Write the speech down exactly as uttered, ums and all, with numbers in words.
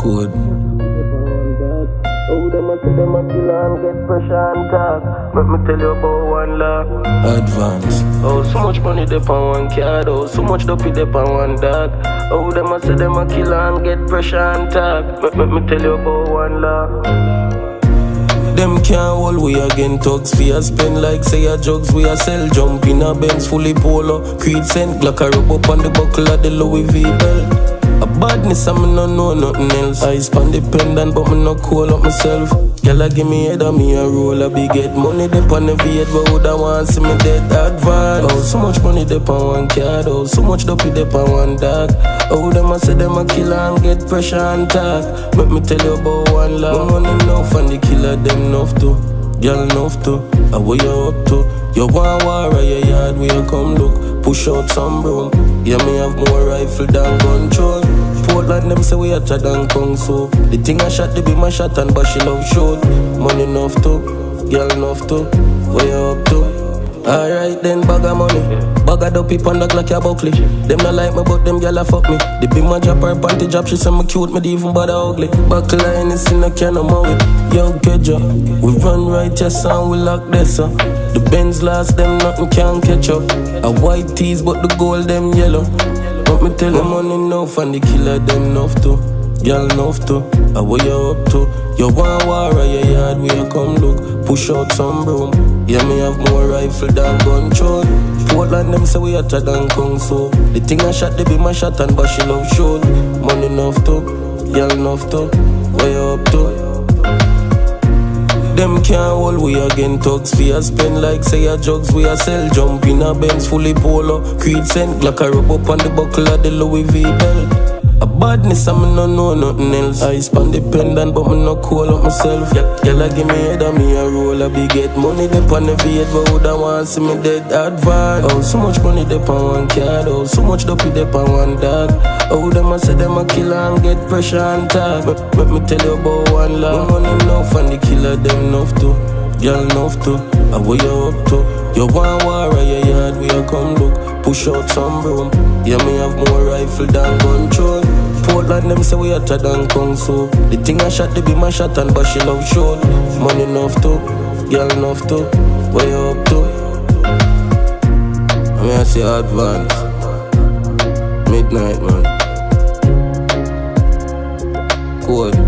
code. Oh, them a say them a kill and get pressure and talk. Let me tell you about one law. Advance. Oh, so much money dep on one card. Oh, so much dopey dep on one dog. Oh, them a say them a kill and get pressure and talk. Let, let me tell you about one law. Them can't hold we again thugs fi a spend like say a drugs we a sell. Jump in a Benz fully polo, Creed scent, Glock a rub up on the buckle of the Louis V belt. A badness and me no know nothing else. I span dependent but me no call up myself. Girl a give me head and me a roll a big head. Money dep on the V eight but woulda want see me dead advance. Oh, so much money dep on one card. Oh, so much dopey dep on one dog. Oh, them a say them a killer and get pressure and talk. Let me tell you about one law. Money enough and the killer them enough too. Girl enough too. And what you up to? You want war at your yard where you come look. Push out some broom. Yeah, me have more rifle than control. Portland them say we hotter than Kung Fu. The thing I shot, they be my shot and but she love shoot. Money enough too, girl enough too. What you up to? Alright then, bag of money. Bag of dope on the Glock, ya buckly. Them not like me, but them gyal a fuck me. The big man drop her panty drop, she say me cute, me even bother ugly. Buckle line is in a can of mouth. Yo, Kedja, we run right, yes, and we lock this up. The Benz last, them nothing can catch up. A white tees, but the gold, them yellow. But me tell them money enough, and the killer, them enough too. Girl enough too, and what you up to? You want war at your yard, where you come look. Push out some broom. Yeah, me have more rifle than control. Portland them say we hotter than Kung Fu. The thing I shot, they be my shot and but she love shoot. Money enough too, girl enough too. What you up to? Them can't hold we again thugs fi a spend like say a drugs we a sell. Jump in a Benz fully polo, Creed scent, Glock a rub up on the buckle of the Louis V belt. A badness and me no know nothing else. I span dependent but me no call up myself. Girl a give me head and me a roll a big head. Money dep on the V eight but woulda want see me dead advance. Oh, so much money dep on one card. Oh, so much dopey dep on one dog. Oh, them a say them a killer and get pressure and talk. Let, let me tell you about one law. Money enough and the killer them enough too. Girl enough too. And what you up to? You want war at your yard where you come look. Push out some broom. Yeah, me have more rifle than control. Portland them say we hotter than Kung Fu. The thing I shot, they be my shot and but she love shoot. Money enough too, girl enough too. What you up to? I mean I say advance. Midnight man. Code.